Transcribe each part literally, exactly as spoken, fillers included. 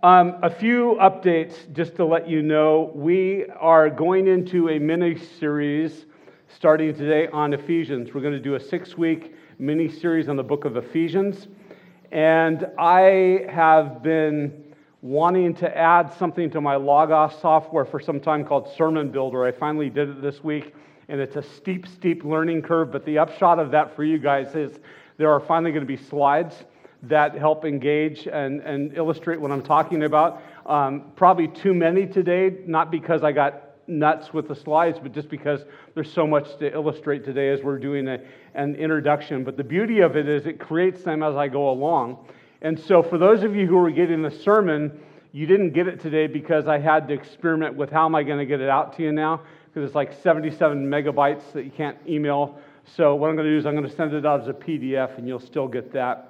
Um, a few updates just to let you know. We are going into a mini-series starting today on Ephesians. We're going to do a six-week mini-series on the book of Ephesians. And I have been wanting to add something to my Logos software for some time called Sermon Builder. I finally did it this week, and it's a steep, steep learning curve. But the upshot of that for you guys is there are finally going to be slides that help engage and, and illustrate what I'm talking about. Um, probably too many today, not because I got nuts with the slides, but just because there's so much to illustrate today as we're doing a, an introduction. But the beauty of it is it creates them as I go along. And so for those of you who are getting the sermon, you didn't get it today because I had to experiment with how am I going to get it out to you now, because it's like seventy-seven megabytes that you can't email. So what I'm going to do is I'm going to send it out as a P D F and you'll still get that.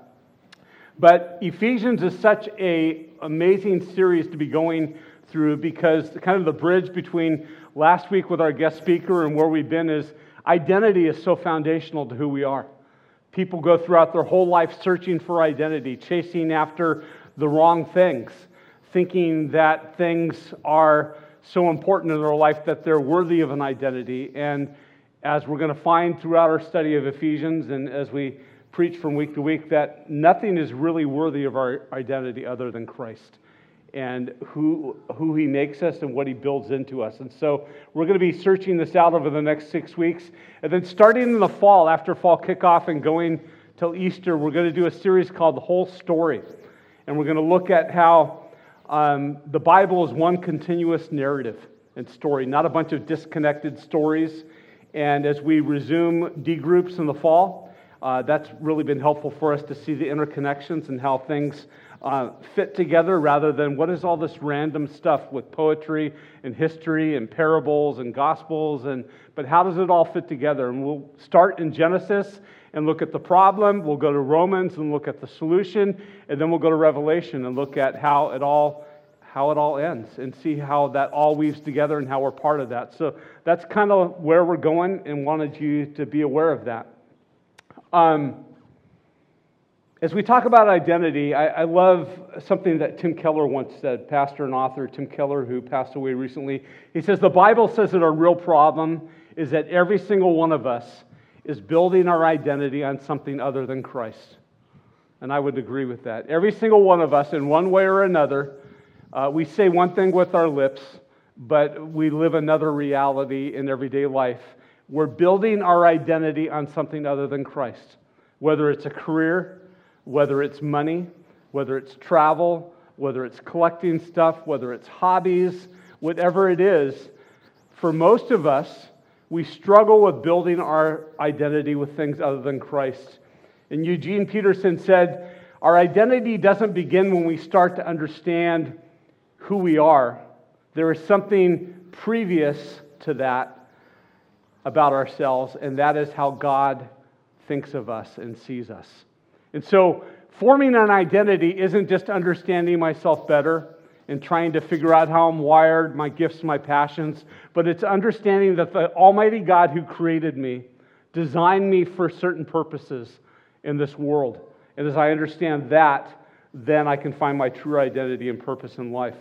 But Ephesians is such an amazing series to be going through because kind of the bridge between last week with our guest speaker and where we've been is identity is so foundational to who we are. People go throughout their whole life searching for identity, chasing after the wrong things, thinking that things are so important in their life that they're worthy of an identity. And as we're going to find throughout our study of Ephesians and as we preach from week to week, that nothing is really worthy of our identity other than Christ and who who He makes us and what He builds into us. And so we're going to be searching this out over the next six weeks. And then starting in the fall, after fall kickoff and going till Easter, we're going to do a series called The Whole Story. And we're going to look at how um, the Bible is one continuous narrative and story, not a bunch of disconnected stories. And as we resume D groups in the fall, Uh, that's really been helpful for us to see the interconnections and how things uh, fit together rather than what is all this random stuff with poetry and history and parables and gospels, and but how does it all fit together? And we'll start in Genesis and look at the problem. We'll go to Romans and look at the solution, and then we'll go to Revelation and look at how it all how it all ends and see how that all weaves together and how we're part of that. So that's kind of where we're going and wanted you to be aware of that. Um, as we talk about identity, I, I love something that Tim Keller once said, pastor and author Tim Keller, who passed away recently. He says, the Bible says that our real problem is that every single one of us is building our identity on something other than Christ. And I would agree with that. Every single one of us, in one way or another, uh, we say one thing with our lips, but we live another reality in everyday life. We're building our identity on something other than Christ, whether it's a career, whether it's money, whether it's travel, whether it's collecting stuff, whether it's hobbies, whatever it is. For most of us, we struggle with building our identity with things other than Christ. And Eugene Peterson said, our identity doesn't begin when we start to understand who we are. There is something previous to that about ourselves, and that is how God thinks of us and sees us. And so forming an identity isn't just understanding myself better and trying to figure out how I'm wired, my gifts, my passions, but it's understanding that the Almighty God who created me designed me for certain purposes in this world. And as I understand that, then I can find my true identity and purpose in life.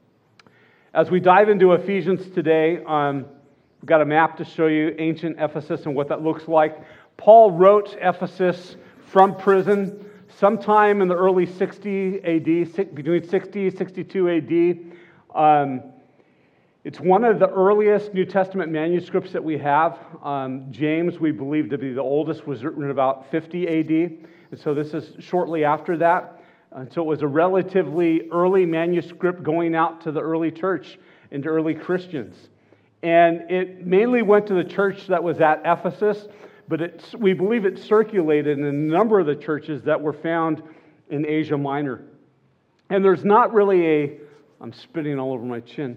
As we dive into Ephesians today, um, we've got a map to show you ancient Ephesus and what that looks like. Paul wrote Ephesus from prison sometime in the early sixty A D, between sixty and sixty-two A D. Um, it's one of the earliest New Testament manuscripts that we have. Um, James, we believe to be the oldest, was written about fifty A D. And so this is shortly after that. And so it was a relatively early manuscript going out to the early church and to early Christians. And it mainly went to the church that was at Ephesus, but it's, we believe it circulated in a number of the churches that were found in Asia Minor. And there's not really a, I'm spitting all over my chin,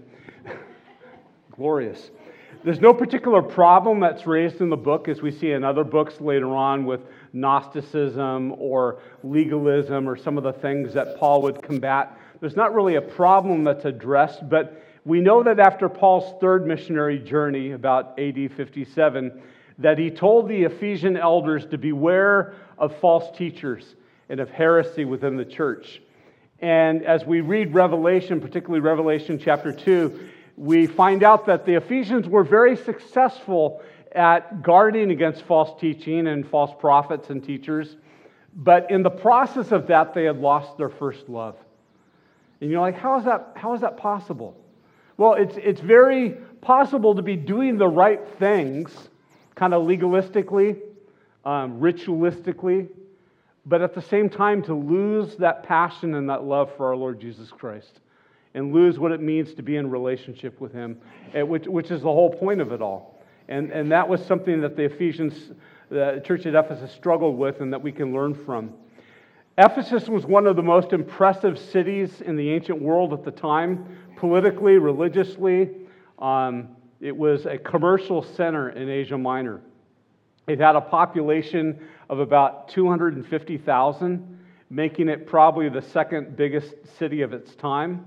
glorious. There's no particular problem that's raised in the book as we see in other books later on with Gnosticism or legalism or some of the things that Paul would combat. There's not really a problem that's addressed, but we know that after Paul's third missionary journey, about A D fifty-seven, that he told the Ephesian elders to beware of false teachers and of heresy within the church. And as we read Revelation, particularly Revelation chapter two, we find out that the Ephesians were very successful at guarding against false teaching and false prophets and teachers. But in the process of that, they had lost their first love. And you're like, how is that, how is that possible? Well, it's, it's very possible to be doing the right things, kind of legalistically, um, ritualistically, but at the same time to lose that passion and that love for our Lord Jesus Christ and lose what it means to be in relationship with Him, which, which is the whole point of it all. And, and that was something that the Ephesians, the church at Ephesus, struggled with and that we can learn from. Ephesus was one of the most impressive cities in the ancient world at the time, politically, religiously. Um, it was a commercial center in Asia Minor. It had a population of about two hundred fifty thousand, making it probably the second biggest city of its time.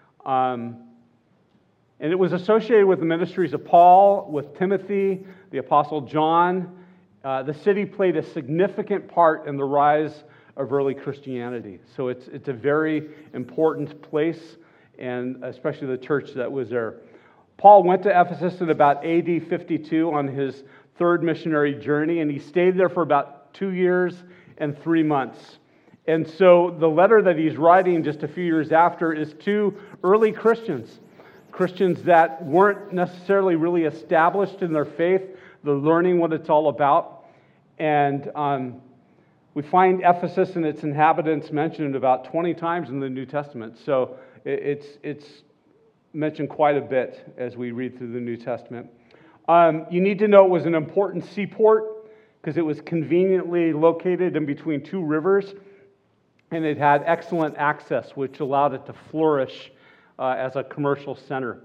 Um, and it was associated with the ministries of Paul, with Timothy, the Apostle John. Uh, the city played a significant part in the rise of early Christianity. So it's it's a very important place, and especially the church that was there. Paul went to Ephesus in about A D fifty-two on his third missionary journey, and he stayed there for about two years and three months. And so the letter that he's writing just a few years after is to early Christians, Christians that weren't necessarily really established in their faith, they're learning what it's all about. And um, we find Ephesus and its inhabitants mentioned about twenty times in the New Testament. So it's it's mentioned quite a bit as we read through the New Testament. Um, you need to know it was an important seaport because it was conveniently located in between two rivers, and it had excellent access, which allowed it to flourish uh, as a commercial center.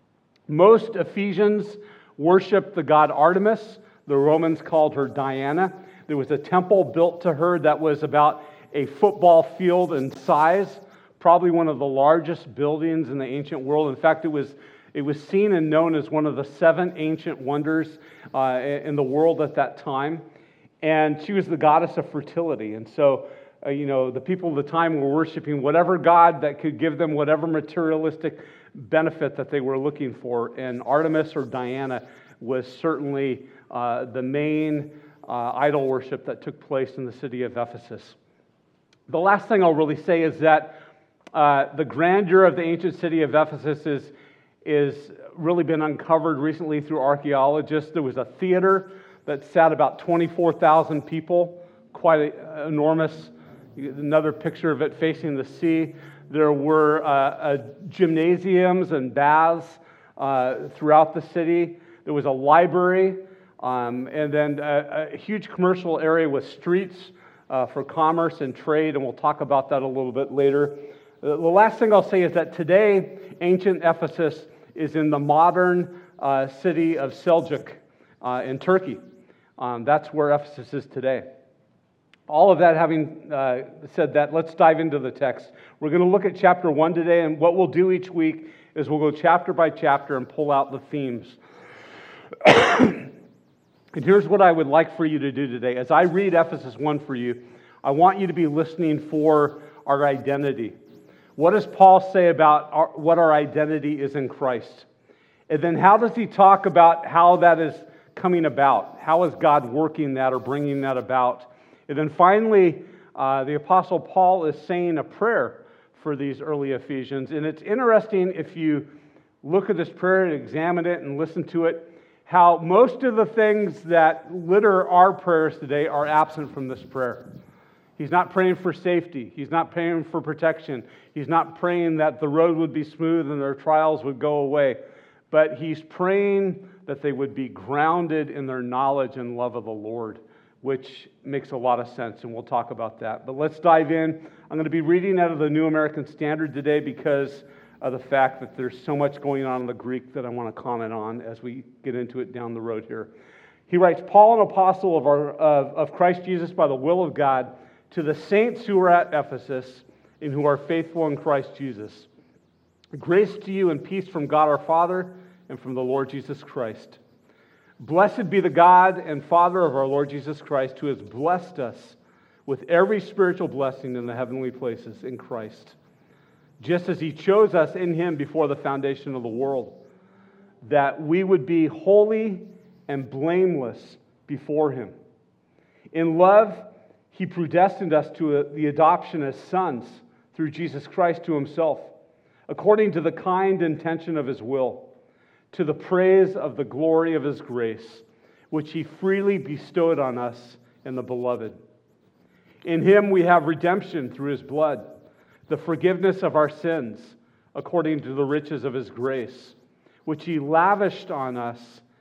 Most Ephesians worshiped the god Artemis. The Romans called her Diana. There was a temple built to her that was about a football field in size, probably one of the largest buildings in the ancient world. In fact, it was it was seen and known as one of the seven ancient wonders uh, in the world at that time. And she was the goddess of fertility. And so, uh, you know, the people of the time were worshiping whatever god that could give them whatever materialistic benefit that they were looking for. And Artemis or Diana was certainly uh, the main uh, idol worship that took place in the city of Ephesus. The last thing I'll really say is that uh, the grandeur of the ancient city of Ephesus is is really been uncovered recently through archaeologists. There was a theater that sat about twenty-four thousand people, quite a, enormous. Another picture of it facing the sea. There were uh, uh, gymnasiums and baths uh, throughout the city. There was a library, um, and then a, a huge commercial area with streets uh, for commerce and trade, and we'll talk about that a little bit later. The last thing I'll say is that today, ancient Ephesus is in the modern uh, city of Seljuk uh, in Turkey. Um, that's where Ephesus is today. All of that having uh, said that, let's dive into the text. We're going to look at chapter one today, and what we'll do each week is we'll go chapter by chapter and pull out the themes. And here's what I would like for you to do today. As I read Ephesus one for you, I want you to be listening for our identity. What does Paul say about our, what our identity is in Christ? And then how does he talk about how that is coming about? How is God working that or bringing that about? And then finally, uh, the Apostle Paul is saying a prayer for these early Ephesians. And it's interesting if you look at this prayer and examine it and listen to it, how most of the things that litter our prayers today are absent from this prayer. He's not praying for safety. He's not praying for protection. He's not praying that the road would be smooth and their trials would go away. But he's praying that they would be grounded in their knowledge and love of the Lord, which makes a lot of sense, and we'll talk about that. But let's dive in. I'm going to be reading out of the New American Standard today because of the fact that there's so much going on in the Greek that I want to comment on as we get into it down the road here. He writes, Paul, an apostle of, our, of, of Christ Jesus by the will of God, to the saints who are at Ephesus and who are faithful in Christ Jesus. Grace to you and peace from God our Father and from the Lord Jesus Christ. Blessed be the God and Father of our Lord Jesus Christ, who has blessed us with every spiritual blessing in the heavenly places in Christ. just as he chose us in him before the foundation of the world, that we would be holy and blameless before him. In love, he predestined us to a, the adoption as sons through Jesus Christ to himself, according to the kind intention of his will, to the praise of the glory of his grace, which he freely bestowed on us in the Beloved. In him we have redemption through his blood, the forgiveness of our sins, according to the riches of his grace, which he lavished on us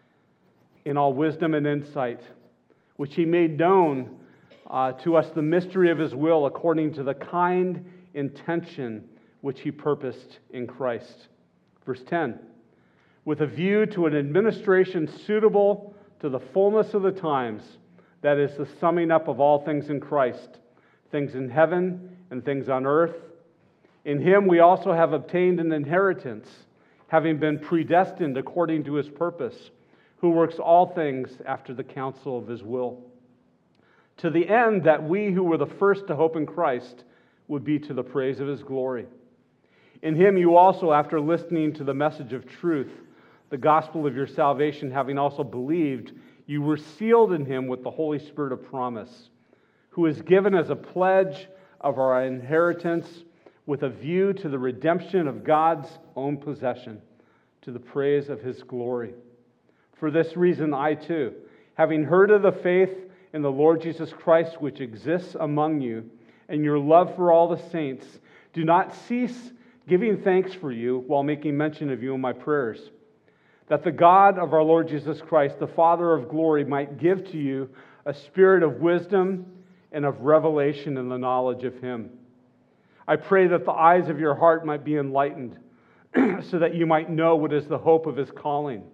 in all wisdom and insight, which he made known uh, to us the mystery of his will, according to the kind intention which he purposed in Christ. Verse ten, with a view to an administration suitable to the fullness of the times, that is the summing up of all things in Christ, things in heaven and things on earth. In him we also have obtained an inheritance, having been predestined according to his purpose, who works all things after the counsel of his will, to the end that we who were the first to hope in Christ would be to the praise of his glory. In him you also, after listening to the message of truth, the gospel of your salvation, having also believed, you were sealed in him with the Holy Spirit of promise, who is given as a pledge of our inheritance with a view to the redemption of God's own possession, to the praise of his glory. For this reason, I too, having heard of the faith in the Lord Jesus Christ which exists among you, and your love for all the saints, do not cease giving thanks for you while making mention of you in my prayers, that the God of our Lord Jesus Christ, the Father of glory, might give to you a spirit of wisdom and of revelation in the knowledge of him. I pray that the eyes of your heart might be enlightened, so that you might know what is the hope of his calling,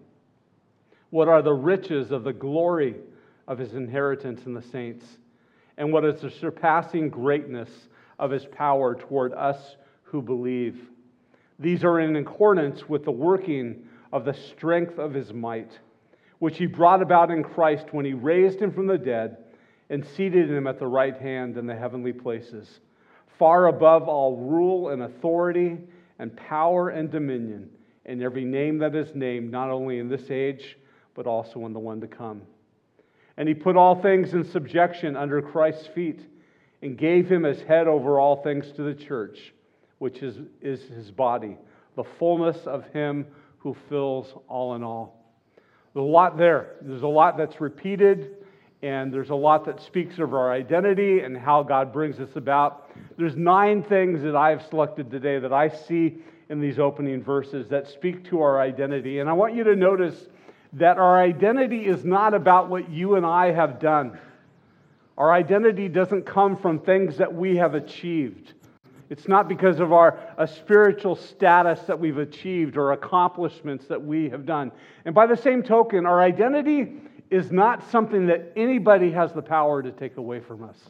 what are the riches of the glory of his inheritance in the saints, and what is the surpassing greatness of his power toward us who believe. These are in accordance with the working of the strength of his might, which he brought about in Christ when he raised him from the dead and seated him at the right hand in the heavenly places, far above all rule and authority and power and dominion, and every name that is named, not only in this age, but also in the one to come. And he put all things in subjection under Christ's feet, and gave him as head over all things to the church, which is, is his body, the fullness of him who fills all in all. There's a lot there. There's a lot that's repeated, and there's a lot that speaks of our identity and how God brings us about. There's nine things that I've selected today that I see in these opening verses that speak to our identity. And I want you to notice that our identity is not about what you and I have done. Our identity doesn't come from things that we have achieved. It's not because of our a spiritual status that we've achieved or accomplishments that we have done. And by the same token, our identity is not something that anybody has the power to take away from us.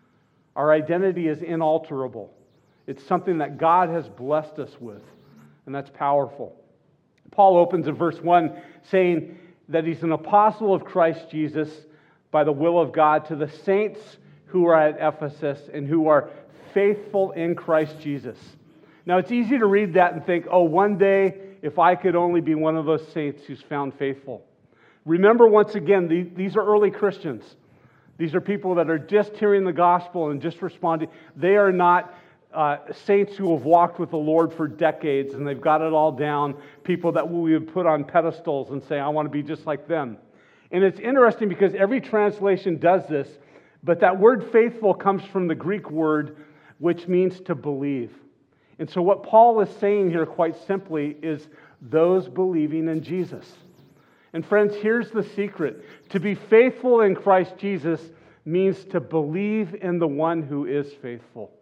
Our identity is inalterable. It's something that God has blessed us with, and that's powerful. Paul opens in verse one saying that he's an apostle of Christ Jesus by the will of God to the saints who are at Ephesus and who are faithful in Christ Jesus. Now, it's easy to read that and think, oh, one day, if I could only be one of those saints who's found faithful. Remember, once again, these are early Christians. These are people that are just hearing the gospel and just responding. They are not uh, saints who have walked with the Lord for decades and they've got it all down, people that we would put on pedestals and say, I want to be just like them. And it's interesting because every translation does this, but that word faithful comes from the Greek word which means to believe. And so what Paul is saying here quite simply is those believing in Jesus. And friends, here's the secret. To be faithful in Christ Jesus means to believe in the one who is faithful.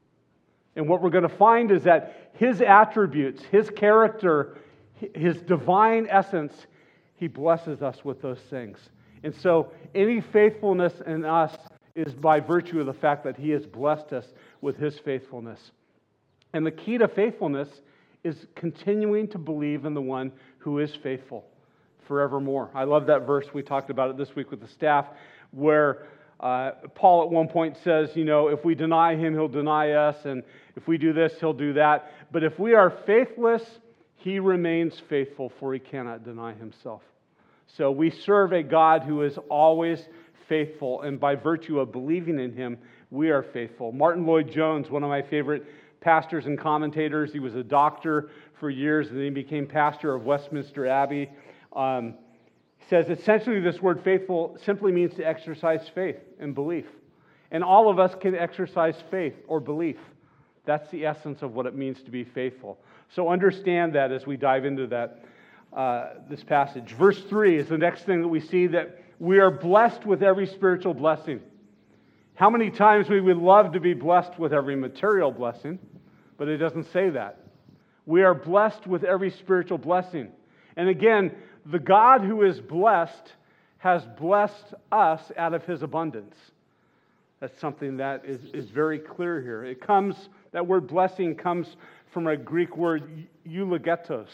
And what we're going to find is that his attributes, his character, his divine essence, he blesses us with those things. And so any faithfulness in us is by virtue of the fact that he has blessed us with his faithfulness. And the key to faithfulness is continuing to believe in the one who is faithful forevermore. I love that verse. We talked about it this week with the staff, where Uh, Paul at one point says, you know, if we deny him, he'll deny us, and if we do this, he'll do that. But if we are faithless, he remains faithful, for he cannot deny himself. So we serve a God who is always faithful, and by virtue of believing in him, we are faithful. Martin Lloyd-Jones, one of my favorite pastors and commentators, he was a doctor for years, and then he became pastor of Westminster Abbey. Um, he says, essentially, this word faithful simply means to exercise faith and belief. And all of us can exercise faith or belief. That's the essence of what it means to be faithful. So understand that as we dive into that, uh, this passage. Verse three is the next thing that we see, that we are blessed with every spiritual blessing. How many times we would love to be blessed with every material blessing, but it doesn't say that. We are blessed with every spiritual blessing. And again, the God who is blessed has blessed us out of his abundance. That's something that is, is very clear here. It comes, that word blessing comes from a Greek word, eulogetos,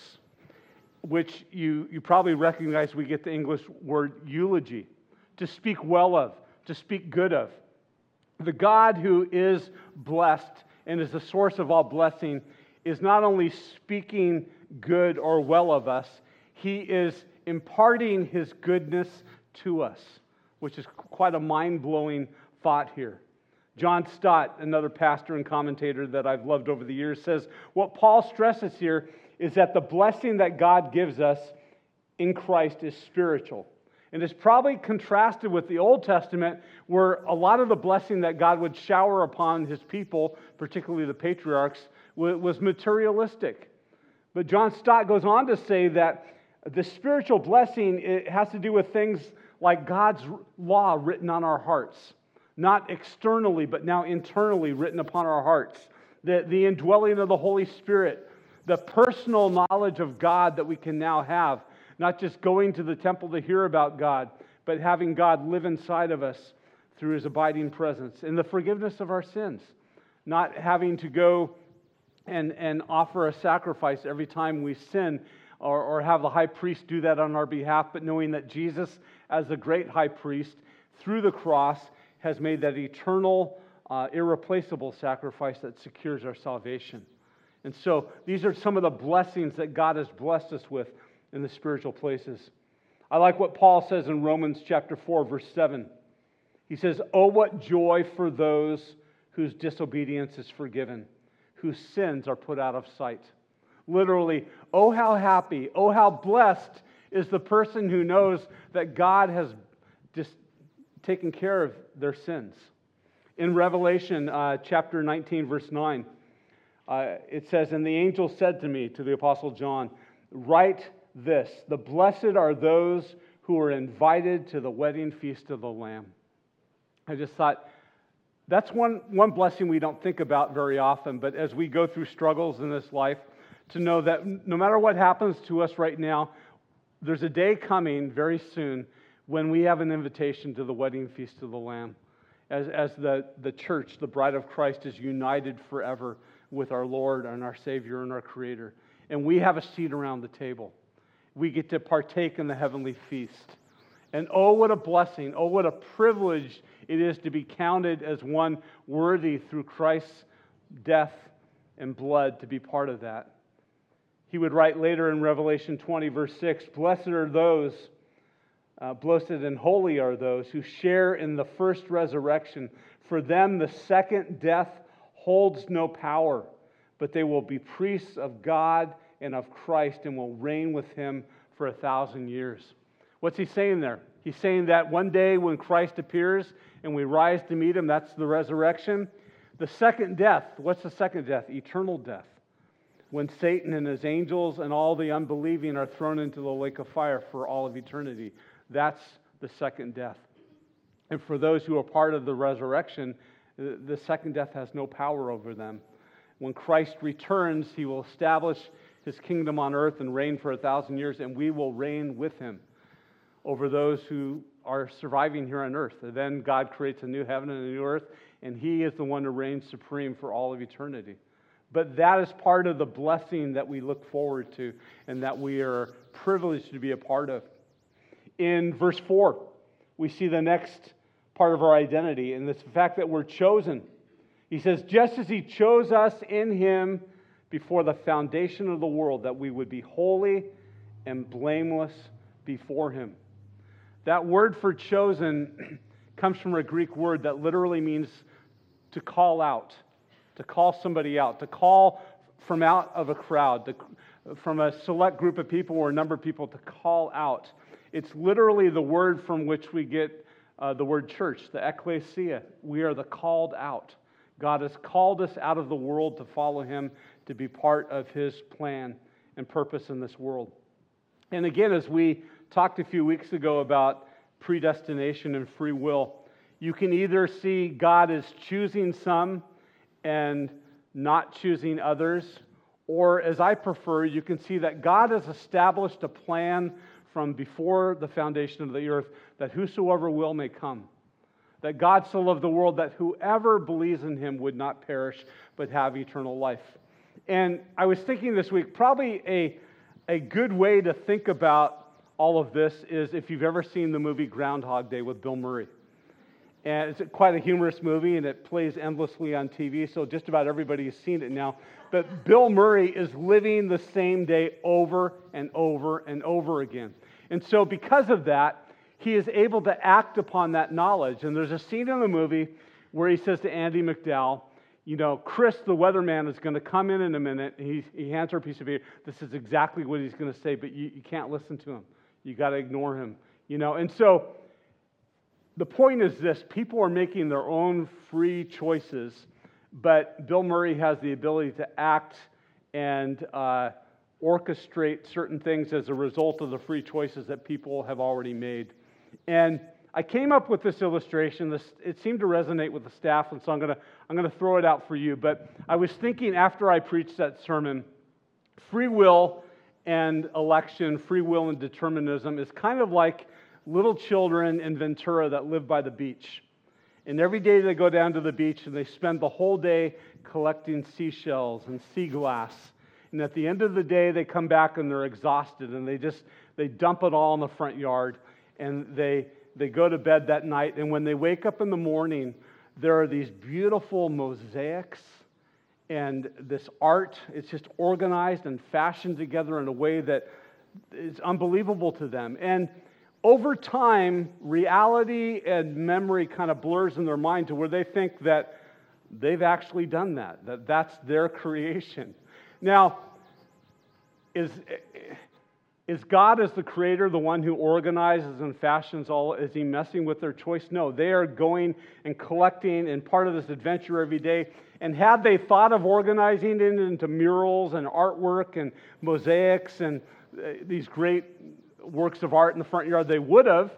which you, you probably recognize we get the English word eulogy, to speak well of, to speak good of. The God who is blessed and is the source of all blessing is not only speaking good or well of us, he is imparting his goodness to us, which is quite a mind-blowing thought here. John Stott, another pastor and commentator that I've loved over the years, says what Paul stresses here is that the blessing that God gives us in Christ is spiritual. And it's probably contrasted with the Old Testament, where a lot of the blessing that God would shower upon his people, particularly the patriarchs, was materialistic. But John Stott goes on to say that the spiritual blessing, it has to do with things like God's law written on our hearts. Not externally, but now internally written upon our hearts. The, the indwelling of the Holy Spirit. The personal knowledge of God that we can now have. Not just going to the temple to hear about God, but having God live inside of us through his abiding presence. And the forgiveness of our sins. Not having to go and, and offer a sacrifice every time we sin, or, or have the high priest do that on our behalf, but knowing that Jesus, as the great high priest, through the cross, has made that eternal, uh, irreplaceable sacrifice that secures our salvation. And so these are some of the blessings that God has blessed us with in the spiritual places. I like what Paul says in Romans chapter four, verse seven. He says, "Oh, what joy for those whose disobedience is forgiven, whose sins are put out of sight." Literally, oh, how happy, oh, how blessed is the person who knows that God has just taken care of their sins. In Revelation uh, chapter nineteen, verse nine, uh, it says, "And the angel said to me," to the Apostle John, "Write this, the blessed are those who are invited to the wedding feast of the Lamb." I just thought, that's one, one blessing we don't think about very often, but as we go through struggles in this life, to know that no matter what happens to us right now, there's a day coming very soon when we have an invitation to the wedding feast of the Lamb. As, as the, the church, the bride of Christ, is united forever with our Lord and our Savior and our Creator. And we have a seat around the table. We get to partake in the heavenly feast. And oh, what a blessing, oh, what a privilege it is to be counted as one worthy through Christ's death and blood to be part of that. He would write later in Revelation twenty, verse six, "Blessed are those, uh, blessed and holy are those who share in the first resurrection. For them the second death holds no power, but they will be priests of God and of Christ and will reign with him for a thousand years." What's he saying there? He's saying that one day when Christ appears and we rise to meet him, that's the resurrection. The second death, what's the second death? Eternal death. When Satan and his angels and all the unbelieving are thrown into the lake of fire for all of eternity. That's the second death. And for those who are part of the resurrection, the second death has no power over them. When Christ returns, he will establish his kingdom on earth and reign for a thousand years, and we will reign with him over those who are surviving here on earth. And then God creates a new heaven and a new earth, and he is the one who reigns supreme for all of eternity. But that is part of the blessing that we look forward to and that we are privileged to be a part of. In verse four, we see the next part of our identity, and it's the fact that we're chosen. He says, just as He chose us in Him before the foundation of the world, that we would be holy and blameless before Him. That word for chosen comes from a Greek word that literally means to call out, to call somebody out, to call from out of a crowd, to, from a select group of people or a number of people, to call out. It's literally the word from which we get uh, the word church, the ecclesia. We are the called out. God has called us out of the world to follow Him, to be part of His plan and purpose in this world. And again, as we talked a few weeks ago about predestination and free will, you can either see God as choosing some and not choosing others, or as I prefer, you can see that God has established a plan from before the foundation of the earth that whosoever will may come. That God so loved the world that whoever believes in Him would not perish but have eternal life. And I was thinking this week, probably a, a good way to think about all of this is if you've ever seen the movie Groundhog Day with Bill Murray. And it's quite a humorous movie, and it plays endlessly on T V, so just about everybody has seen it now. But Bill Murray is living the same day over and over and over again. And so because of that, he is able to act upon that knowledge. And there's a scene in the movie where he says to Andie MacDowell, you know, Chris, the weatherman, is going to come in in a minute. He, he hands her a piece of paper. This is exactly what he's going to say, but you, you can't listen to him. You got to ignore him. You know, and so the point is this: people are making their own free choices, but Bill Murray has the ability to act and uh, orchestrate certain things as a result of the free choices that people have already made. And I came up with this illustration. This, it seemed to resonate with the staff, and so I'm going to I'm going to throw it out for you. But I was thinking after I preached that sermon, free will and election, free will and determinism is kind of like little children in Ventura that live by the beach. And every day they go down to the beach and they spend the whole day collecting seashells and sea glass. And at the end of the day, they come back and they're exhausted, and they just they dump it all in the front yard, and they they go to bed that night. And when they wake up in the morning, there are these beautiful mosaics and this art. It's just organized and fashioned together in a way that is unbelievable to them. And over time, reality and memory kind of blurs in their mind to where they think that they've actually done that, that that's their creation. Now, is, is God as the creator the one who organizes and fashions all? Is He messing with their choice? No, they are going and collecting and part of this adventure every day. And had they thought of organizing it into murals and artwork and mosaics and uh, these great works of art in the front yard, they would have,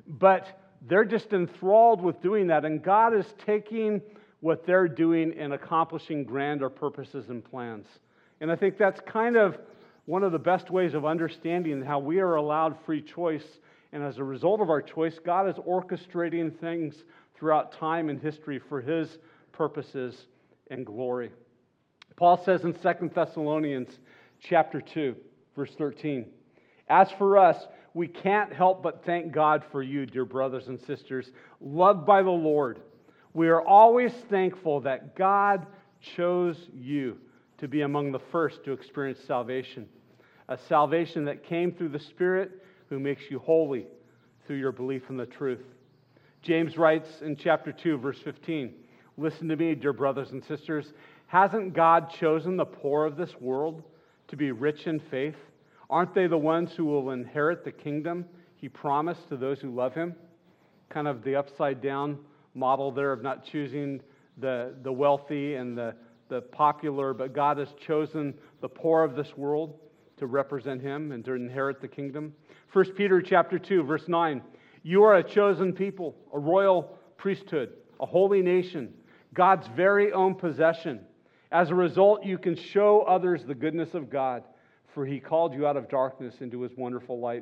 but they're just enthralled with doing that. And God is taking what they're doing and accomplishing grander purposes and plans. And I think that's kind of one of the best ways of understanding how we are allowed free choice. And as a result of our choice, God is orchestrating things throughout time and history for His purposes and glory. Paul says in Second Thessalonians chapter two, verse thirteen, as for us, we can't help but thank God for you, dear brothers and sisters, loved by the Lord. We are always thankful that God chose you to be among the first to experience salvation, a salvation that came through the Spirit who makes you holy through your belief in the truth. James writes in chapter two, verse fifteen, listen to me, dear brothers and sisters. Hasn't God chosen the poor of this world to be rich in faith? Aren't they the ones who will inherit the kingdom He promised to those who love Him? Kind of the upside down model there of not choosing the, the wealthy and the, the popular, but God has chosen the poor of this world to represent Him and to inherit the kingdom. First Peter chapter two, verse nine, you are a chosen people, a royal priesthood, a holy nation, God's very own possession. As a result, you can show others the goodness of God, for He called you out of darkness into His wonderful light.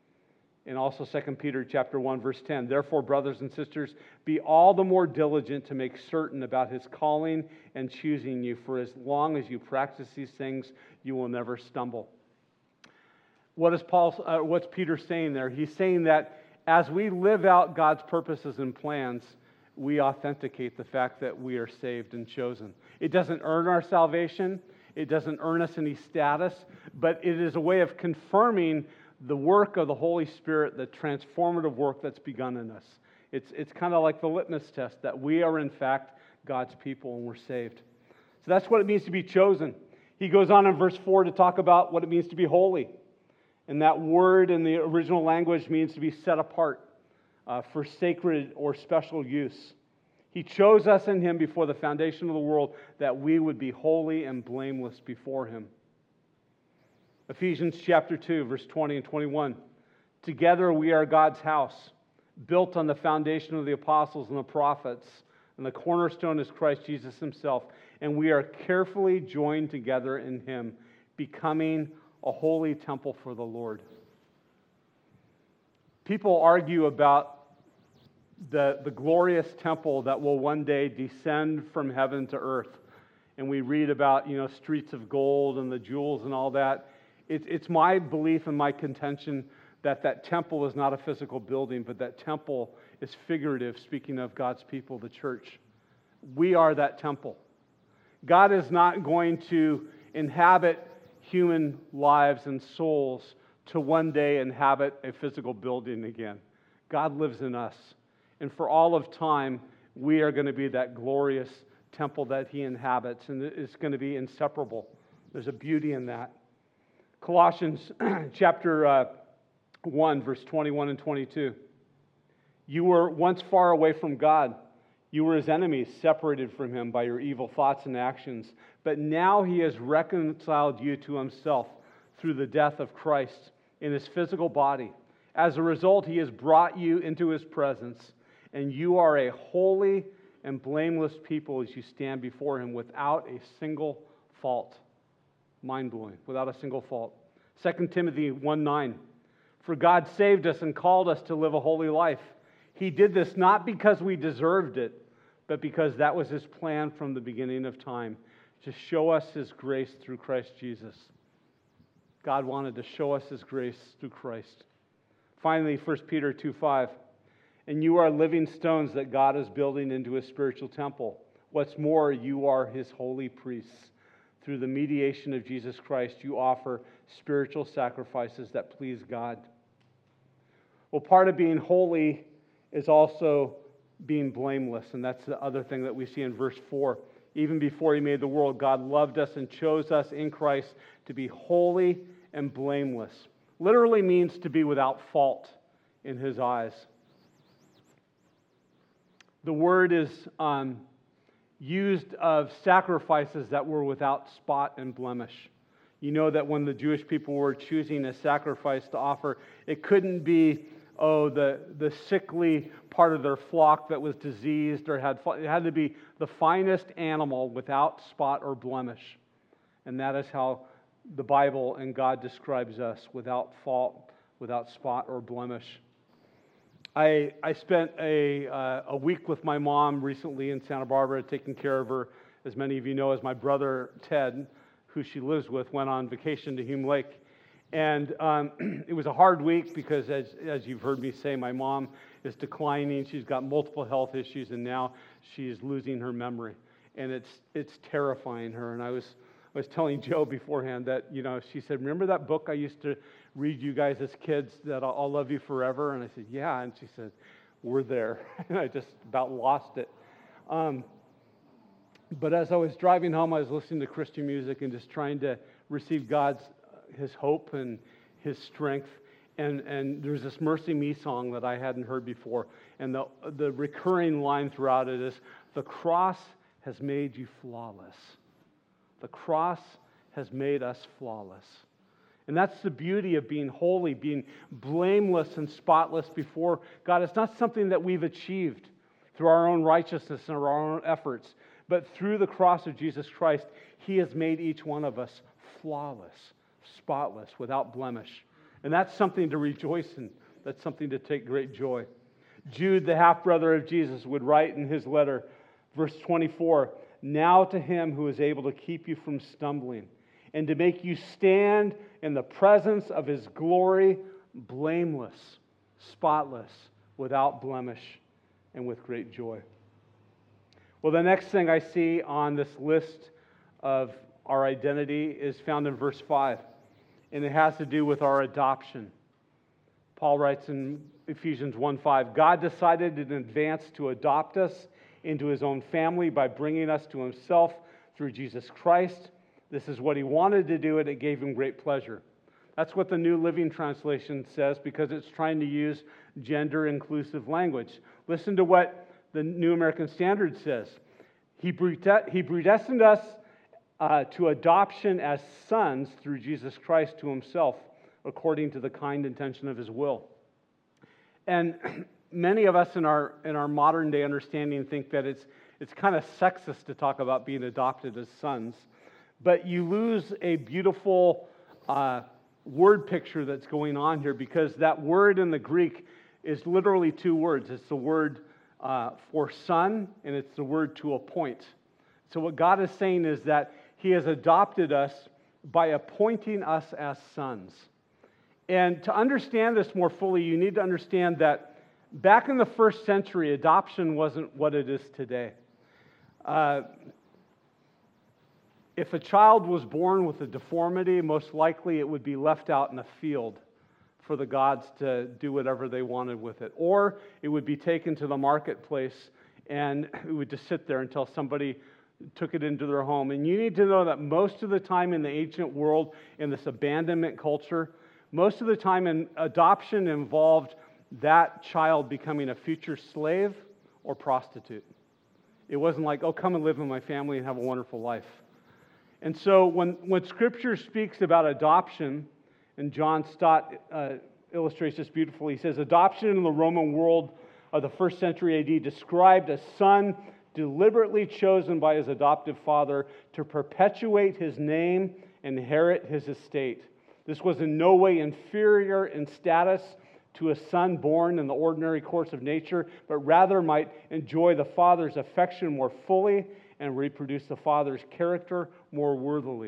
And also Second Peter chapter one, verse ten. Therefore, brothers and sisters, be all the more diligent to make certain about His calling and choosing you. For as long as you practice these things, you will never stumble. What is Paul? Uh, what's Peter saying there? He's saying that As we live out God's purposes and plans, we authenticate the fact that we are saved and chosen. It doesn't earn our salvation. It doesn't earn us any status, but it is a way of confirming the work of the Holy Spirit, the transformative work that's begun in us. It's, it's kind of like the litmus test that we are, in fact, God's people and we're saved. So that's what it means to be chosen. He goes on in verse four to talk about what it means to be holy. And that word in the original language means to be set apart uh, for sacred or special use. He chose us in Him before the foundation of the world that we would be holy and blameless before Him. Ephesians chapter two, verse twenty and twenty-one. Together we are God's house, built on the foundation of the apostles and the prophets, and the cornerstone is Christ Jesus Himself. And we are carefully joined together in Him, becoming a holy temple for the Lord. People argue about the, the glorious temple that will one day descend from heaven to earth. And we read about, you know, streets of gold and the jewels and all that. It, it's my belief and my contention that that temple is not a physical building, but that temple is figurative, speaking of God's people, the church. We are that temple. God is not going to inhabit human lives and souls to one day inhabit a physical building again. God lives in us. And for all of time, we are going to be that glorious temple that He inhabits, and it's going to be inseparable. There's a beauty in that. Colossians chapter uh, one, verse twenty-one and twenty-two. You were once far away from God. You were His enemies, separated from Him by your evil thoughts and actions. But now He has reconciled you to Himself through the death of Christ in His physical body. As a result, He has brought you into His presence, and you are a holy and blameless people as you stand before Him without a single fault. Mind-blowing, without a single fault. Second Timothy one nine. For God saved us and called us to live a holy life. He did this not because we deserved it, but because that was His plan from the beginning of time, to show us His grace through Christ Jesus. God wanted to show us His grace through Christ. Finally, First Peter two five. And you are living stones that God is building into His spiritual temple. What's more, you are His holy priests. Through the mediation of Jesus Christ, you offer spiritual sacrifices that please God. Well, part of being holy is also being blameless, and that's the other thing that we see in verse four. Even before He made the world, God loved us and chose us in Christ to be holy and blameless. Literally means to be without fault in His eyes. The word is um, used of sacrifices that were without spot and blemish. You know that when the Jewish people were choosing a sacrifice to offer, it couldn't be, oh, the, the sickly part of their flock that was diseased or had, it had to be the finest animal without spot or blemish. And that is how the Bible and God describes us, without fault, without spot or blemish. I, I spent a, uh, a week with my mom recently in Santa Barbara, taking care of her. As many of you know, as my brother Ted, who she lives with, went on vacation to Hume Lake. And um, it was a hard week because, as, as you've heard me say, my mom is declining. She's got multiple health issues, and now she's losing her memory. And it's it's terrifying her. And I was I was telling Joe beforehand that, you know, she said, remember that book I used to read you guys as kids, that I'll, I'll love you forever? And I said, yeah. And she said, we're there. And I just about lost it. Um, but as I was driving home, I was listening to Christian music and just trying to receive God's, His hope and His strength. And, and there's this Mercy Me song that I hadn't heard before. And the, the recurring line throughout it is, the cross has made you flawless. The cross has made us flawless. And that's the beauty of being holy, being blameless and spotless before God. It's not something that we've achieved through our own righteousness and our own efforts, but through the cross of Jesus Christ, He has made each one of us flawless, spotless, without blemish. And that's something to rejoice in. That's something to take great joy. Jude, the half-brother of Jesus, would write in his letter, verse twenty-four, now to Him who is able to keep you from stumbling and to make you stand in the presence of His glory blameless spotless, without blemish, and with great joy. Well, the next thing I see on this list of our identity is found in verse five, and it has to do with our adoption. Paul writes in Ephesians one five, God decided in advance to adopt us into his own family by bringing us to himself through Jesus Christ. This is what he wanted to do, and it gave him great pleasure. That's what the New Living Translation says because it's trying to use gender-inclusive language. Listen to what the New American Standard says. He predestined us uh, to adoption as sons through Jesus Christ to himself, according to the kind intention of his will. And many of us in our in our modern day understanding think that it's it's kind of sexist to talk about being adopted as sons, but you lose a beautiful uh, word picture that's going on here, because that word in the Greek is literally two words. It's the word uh, for son, and it's the word to appoint. So what God is saying is that he has adopted us by appointing us as sons. And to understand this more fully, you need to understand that back in the first century, adoption wasn't what it is today. Uh, if a child was born with a deformity, most likely it would be left out in a field for the gods to do whatever they wanted with it. Or it would be taken to the marketplace and it would just sit there until somebody took it into their home. And you need to know that most of the time in the ancient world, in this abandonment culture, most of the time in adoption involved that child becoming a future slave or prostitute. It wasn't like, oh, come and live in my family and have a wonderful life. And so when, when Scripture speaks about adoption, and John Stott uh, illustrates this beautifully, he says, adoption in the Roman world of the first century A D described a son deliberately chosen by his adoptive father to perpetuate his name and inherit his estate. This was in no way inferior in status to a son born in the ordinary course of nature, but rather might enjoy the father's affection more fully and reproduce the father's character more worthily.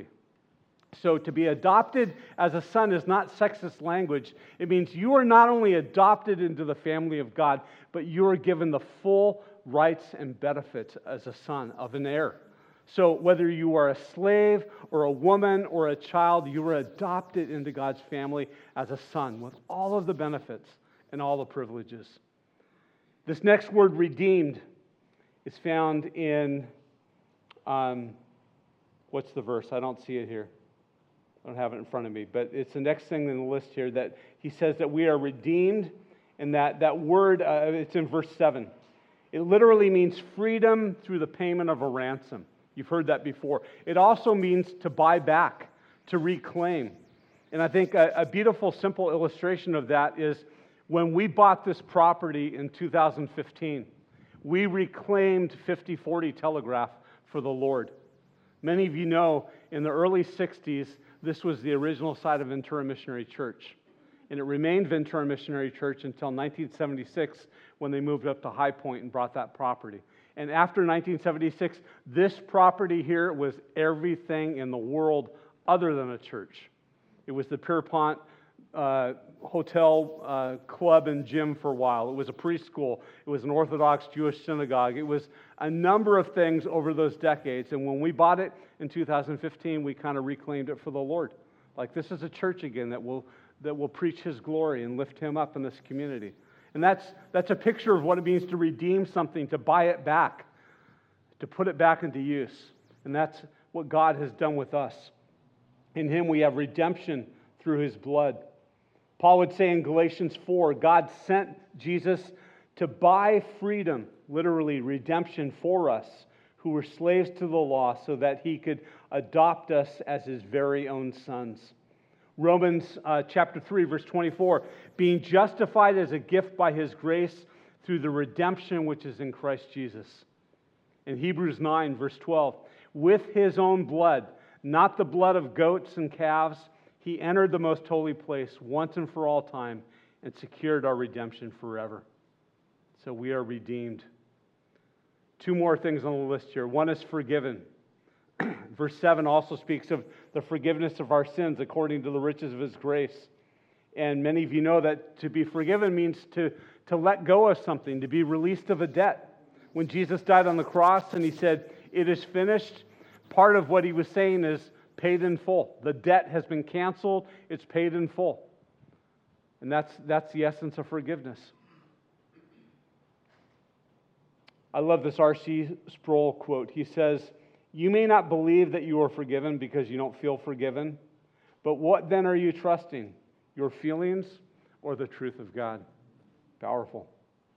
So to be adopted as a son is not sexist language. It means you are not only adopted into the family of God, but you are given the full rights and benefits as a son of an heir. So whether you are a slave or a woman or a child, you are adopted into God's family as a son with all of the benefits and all the privileges. This next word, redeemed, is found in, um, what's the verse? I don't see it here. I don't have it in front of me, but it's the next thing in the list here that he says that we are redeemed, and that, that word, uh, it's in verse seven. It literally means freedom through the payment of a ransom. You've heard that before. It also means to buy back, to reclaim. And I think a, a beautiful, simple illustration of that is when we bought this property in two thousand fifteen, we reclaimed fifty forty Telegraph for the Lord. Many of you know in the early sixties, this was the original site of Ventura Missionary Church. And it remained Ventura Missionary Church until nineteen seventy-six, when they moved up to High Point and brought that property. And after nineteen seventy-six, this property here was everything in the world other than a church. It was the Pierpont uh, Hotel, uh, Club, and Gym for a while. It was a preschool. It was an Orthodox Jewish synagogue. It was a number of things over those decades. And when we bought it in two thousand fifteen, we kind of reclaimed it for the Lord. Like, this is a church again that will that will preach His glory and lift Him up in this community. And that's that's a picture of what it means to redeem something, to buy it back, to put it back into use. And that's what God has done with us. In Him we have redemption through His blood. Paul would say in Galatians four, God sent Jesus to buy freedom, literally redemption for us, who were slaves to the law, so that He could adopt us as His very own sons. Romans uh, chapter three, verse twenty-four, being justified as a gift by His grace through the redemption which is in Christ Jesus. In Hebrews nine, verse twelve, with His own blood, not the blood of goats and calves, He entered the most holy place once and for all time and secured our redemption forever. So we are redeemed. Two more things on the list here. One is forgiven. Verse seven also speaks of the forgiveness of our sins according to the riches of His grace. And many of you know that to be forgiven means to, to let go of something, to be released of a debt. When Jesus died on the cross and he said, "It is finished," part of what he was saying is paid in full. The debt has been canceled, it's paid in full. And that's, that's the essence of forgiveness. I love this R C Sproul quote. He says, "You may not believe that you are forgiven because you don't feel forgiven, but what then are you trusting? Your feelings or the truth of God?" Powerful.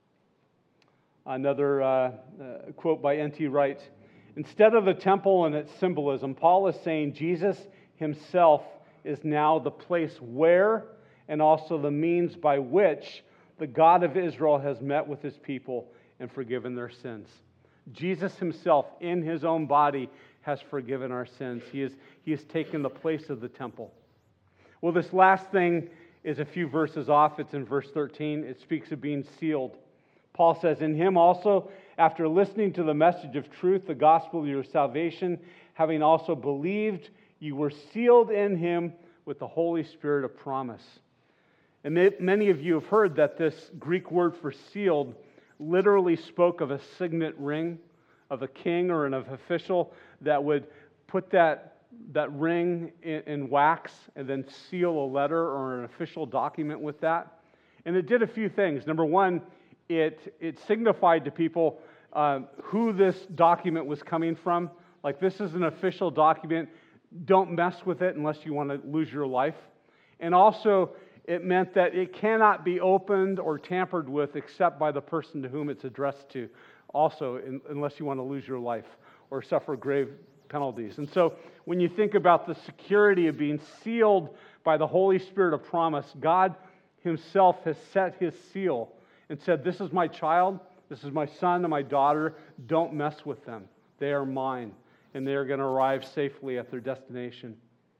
Another uh, uh, quote by N T Wright. "Instead of the temple and its symbolism, Paul is saying Jesus himself is now the place where and also the means by which the God of Israel has met with his people and forgiven their sins." Jesus himself in his own body has forgiven our sins. He is, he has taken the place of the temple. Well, this last thing is a few verses off. It's in verse thirteen. It speaks of being sealed. Paul says, "In him also, after listening to the message of truth, the gospel of your salvation, having also believed, you were sealed in him with the Holy Spirit of promise." And many of you have heard that this Greek word for sealed literally spoke of a signet ring of a king or an official that would put that, that ring in, in wax and then seal a letter or an official document with that. And it did a few things. Number one, it, it signified to people uh, who this document was coming from. Like, this is an official document. Don't mess with it unless you want to lose your life. And also, it meant that it cannot be opened or tampered with except by the person to whom it's addressed to, also, in, unless you want to lose your life or suffer grave penalties. And so, when you think about the security of being sealed by the Holy Spirit of promise, God himself has set his seal and said, "This is my child, this is my son and my daughter, don't mess with them. They are mine, and they are going to arrive safely at their destination."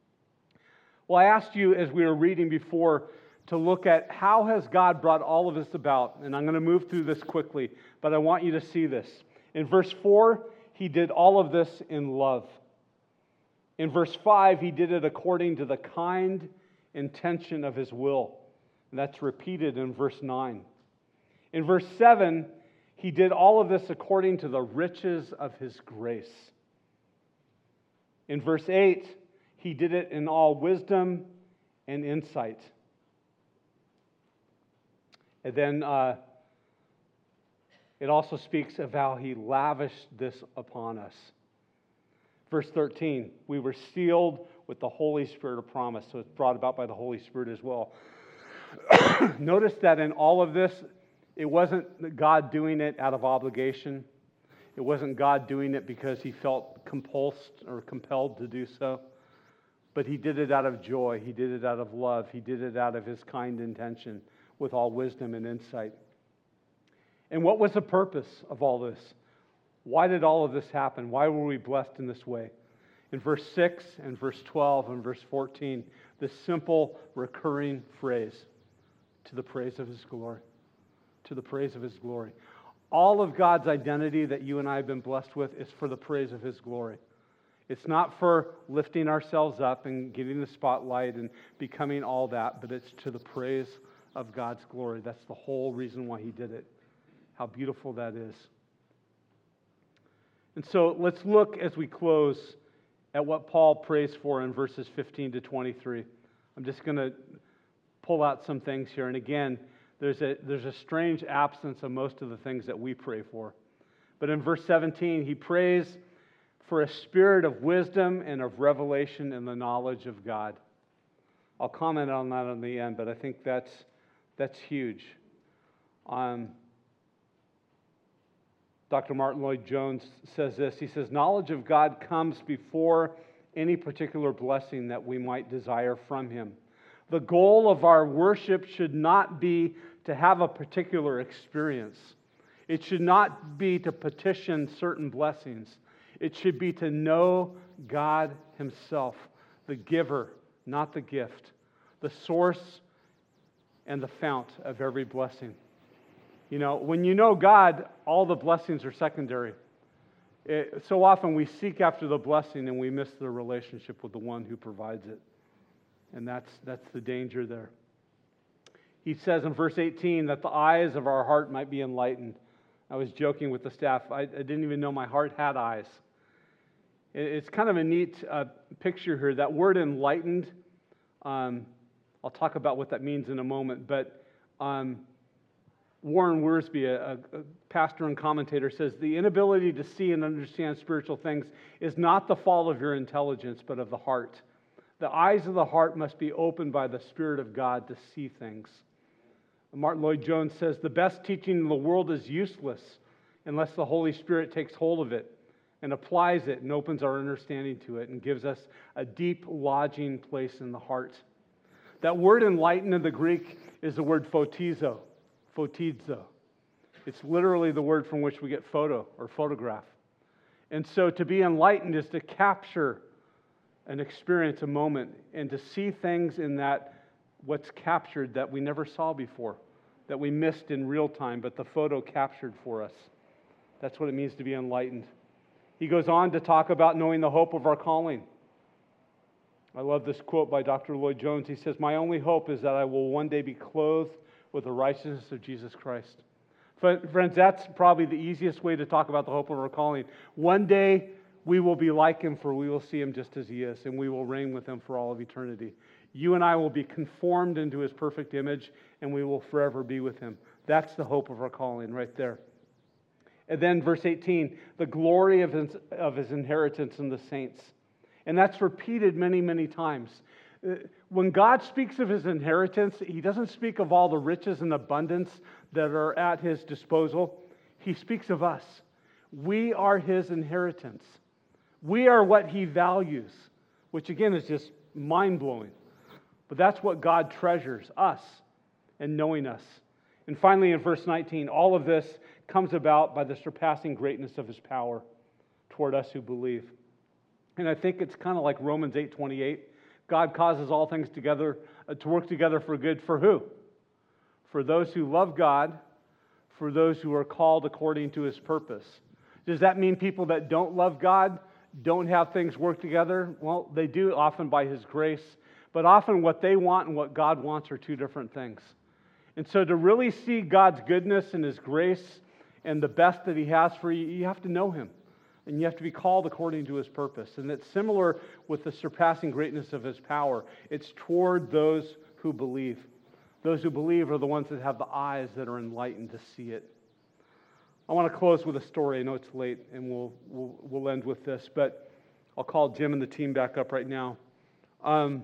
Well, I asked you as we were reading before to look at how has God brought all of this about, and I'm going to move through this quickly, but I want you to see this. In verse four, he did all of this in love. In verse five, he did it according to the kind intention of his will, and that's repeated in verse nine. In verse seven, he did all of this according to the riches of his grace. In verse eight, he did it in all wisdom and insight. And then uh, it also speaks of how he lavished this upon us. Verse thirteen, we were sealed with the Holy Spirit of promise. So it's brought about by the Holy Spirit as well. Notice that in all of this, it wasn't God doing it out of obligation. It wasn't God doing it because he felt compulsed or compelled to do so. But he did it out of joy. He did it out of love. He did it out of his kind intention with all wisdom and insight. And what was the purpose of all this? Why did all of this happen? Why were we blessed in this way? In verse six and verse twelve and verse fourteen, this simple recurring phrase, to the praise of his glory. To the praise of his glory. All of God's identity that you and I have been blessed with is for the praise of his glory. It's not for lifting ourselves up and getting the spotlight and becoming all that, but it's to the praise of God's glory. That's the whole reason why he did it. How beautiful that is. And so let's look as we close at what Paul prays for in verses fifteen to twenty-three. I'm just going to pull out some things here. And again, there's a, there's a strange absence of most of the things that we pray for. But in verse seventeen, he prays for a spirit of wisdom and of revelation in the knowledge of God. I'll comment on that on the end, but I think that's that's huge. Um, Doctor Martin Lloyd-Jones says this. He says, knowledge of God comes before any particular blessing that we might desire from him. The goal of our worship should not be to have a particular experience. It should not be to petition certain blessings. It should be to know God himself, the giver, not the gift, the source and the fount of every blessing. You know, when you know God, all the blessings are secondary. It, so often we seek after the blessing and we miss the relationship with the one who provides it. And that's that's the danger there. He says in verse eighteen that the eyes of our heart might be enlightened. I was joking with the staff. I, I didn't even know my heart had eyes. It, it's kind of a neat uh, picture here. That word enlightened, um, I'll talk about what that means in a moment, but um, Warren Wiersbe, a, a pastor and commentator, says the inability to see and understand spiritual things is not the fault of your intelligence, but of the heart. The eyes of the heart must be opened by the Spirit of God to see things. Martin Lloyd-Jones says the best teaching in the world is useless unless the Holy Spirit takes hold of it and applies it and opens our understanding to it and gives us a deep lodging place in the heart. That word enlighten in the Greek is the word photizo, photizo. It's literally the word from which we get photo or photograph. And so to be enlightened is to capture an experience, a moment, and to see things in that what's captured that we never saw before, that we missed in real time, but the photo captured for us. That's what it means to be enlightened. He goes on to talk about knowing the hope of our calling. I love this quote by Doctor Lloyd-Jones. He says, "My only hope is that I will one day be clothed with the righteousness of Jesus Christ." Friends, that's probably the easiest way to talk about the hope of our calling. One day we will be like Him, for we will see Him just as He is, and we will reign with Him for all of eternity. You and I will be conformed into His perfect image, and we will forever be with Him. That's the hope of our calling right there. And then verse eighteen, the glory of his, of his inheritance in the saints. And that's repeated many, many times. When God speaks of His inheritance, He doesn't speak of all the riches and abundance that are at His disposal. He speaks of us. We are His inheritance. We are what He values, which again is just mind-blowing. But that's what God treasures, us, and knowing us. And finally, in verse nineteen, all of this comes about by the surpassing greatness of His power toward us who believe. And I think it's kind of like Romans eight twenty-eight. God causes all things together uh, to work together for good. For who? For those who love God, for those who are called according to His purpose. Does that mean people that don't love God don't have things work together? Well, they do often by His grace. But often what they want and what God wants are two different things. And so to really see God's goodness and His grace and the best that He has for you, you have to know Him. And you have to be called according to His purpose. And it's similar with the surpassing greatness of His power. It's toward those who believe. Those who believe are the ones that have the eyes that are enlightened to see it. I want to close with a story. I know it's late, and we'll we'll, we'll end with this. But I'll call Jim and the team back up right now. Um,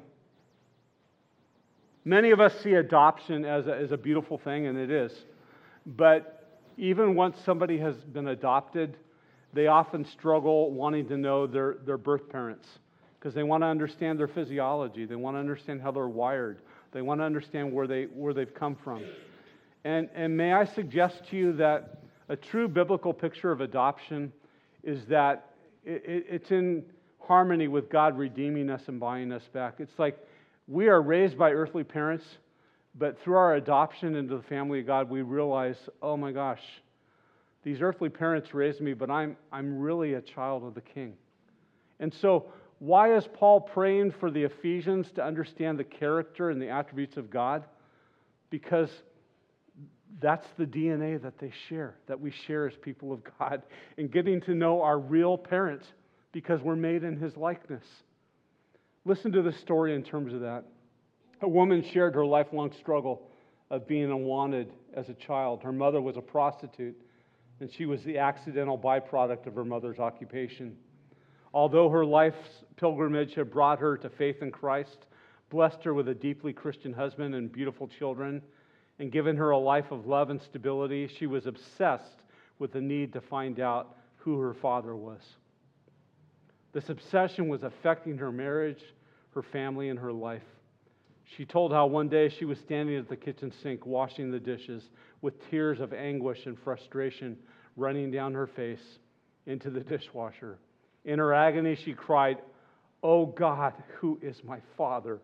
Many of us see adoption as a, as a beautiful thing, and it is. But even once somebody has been adopted, they often struggle wanting to know their, their birth parents because they want to understand their physiology. They want to understand how they're wired. They want to understand where, they, where they've come from. And, and may I suggest to you that a true biblical picture of adoption is that it, it, it's in harmony with God redeeming us and buying us back. It's like we are raised by earthly parents, but through our adoption into the family of God, we realize, oh my gosh, these earthly parents raised me, but I'm, I'm really a child of the King. And so, why is Paul praying for the Ephesians to understand the character and the attributes of God? Because that's the D N A that they share, that we share as people of God, and getting to know our real parents because we're made in His likeness. Listen to the story in terms of that. A woman shared her lifelong struggle of being unwanted as a child. Her mother was a prostitute, and she was the accidental byproduct of her mother's occupation. Although her life's pilgrimage had brought her to faith in Christ, blessed her with a deeply Christian husband and beautiful children, and given her a life of love and stability, she was obsessed with the need to find out who her father was. This obsession was affecting her marriage, her family, and her life. She told how one day she was standing at the kitchen sink washing the dishes with tears of anguish and frustration running down her face into the dishwasher. In her agony, she cried, "Oh God, who is my father?"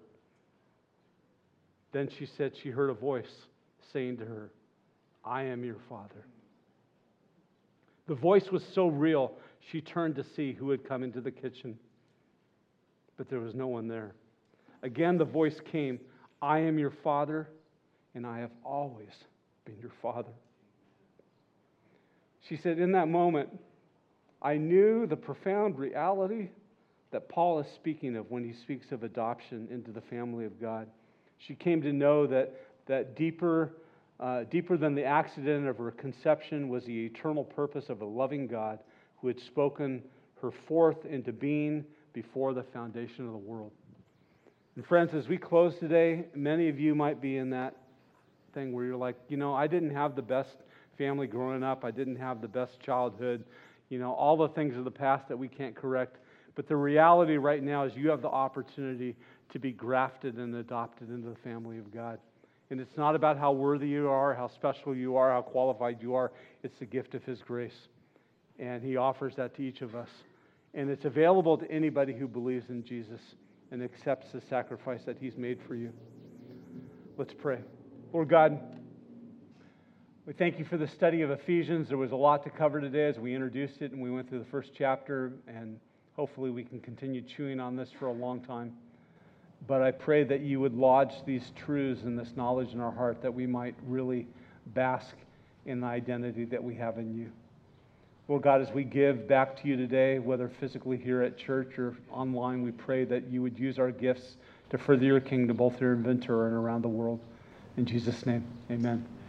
Then she said she heard a voice saying to her, "I am your father." The voice was so real, she turned to see who had come into the kitchen. But there was no one there. Again, the voice came, "I am your father, and I have always been your father. She said, in that moment, I knew the profound reality that Paul is speaking of when he speaks of adoption into the family of God. She came to know that, that deeper, uh, deeper than the accident of her conception was the eternal purpose of a loving God who had spoken her forth into being before the foundation of the world. And friends, as we close today, many of you might be in that thing where you're like, you know, I didn't have the best family growing up. I didn't have the best childhood. You know, all the things of the past that we can't correct. But the reality right now is you have the opportunity to be grafted and adopted into the family of God. And it's not about how worthy you are, how special you are, how qualified you are. It's the gift of His grace. And He offers that to each of us. And it's available to anybody who believes in Jesus and accepts the sacrifice that He's made for you. Let's pray. Lord God, we thank You for the study of Ephesians. There was a lot to cover today as we introduced it and we went through the first chapter, and hopefully we can continue chewing on this for a long time. But I pray that You would lodge these truths and this knowledge in our heart, that we might really bask in the identity that we have in You. Lord God, as we give back to You today, whether physically here at church or online, we pray that You would use our gifts to further Your kingdom both here in Ventura and around the world. In Jesus' name, amen.